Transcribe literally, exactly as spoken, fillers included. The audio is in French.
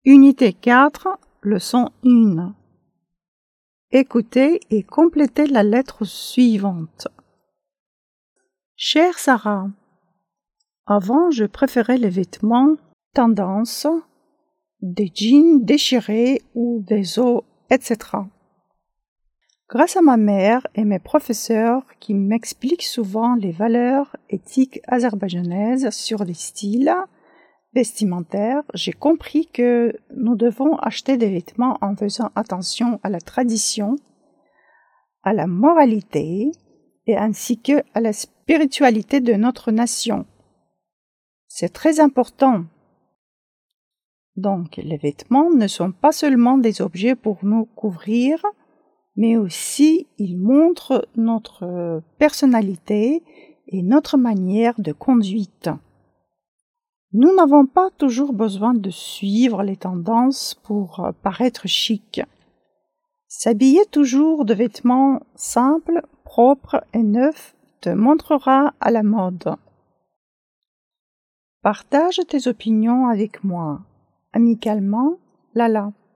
Unité quatre, leçon un. Écoutez et complétez la lettre suivante. Chère Sarah, avant je préférais les vêtements tendance, des jeans déchirés ou des os, et cetera. Grâce à ma mère et mes professeurs qui m'expliquent souvent les valeurs éthiques azerbaïdjanaises sur les styles vestimentaires, j'ai compris que nous devons acheter des vêtements en faisant attention à la tradition, à la moralité et ainsi que à la spiritualité de notre nation. C'est très important. Donc, les vêtements ne sont pas seulement des objets pour nous couvrir, mais aussi ils montrent notre personnalité et notre manière de conduite. Nous n'avons pas toujours besoin de suivre les tendances pour paraître chic. S'habiller toujours de vêtements simples, propres et neufs te montrera à la mode. Partage tes opinions avec moi. Amicalement, Lala.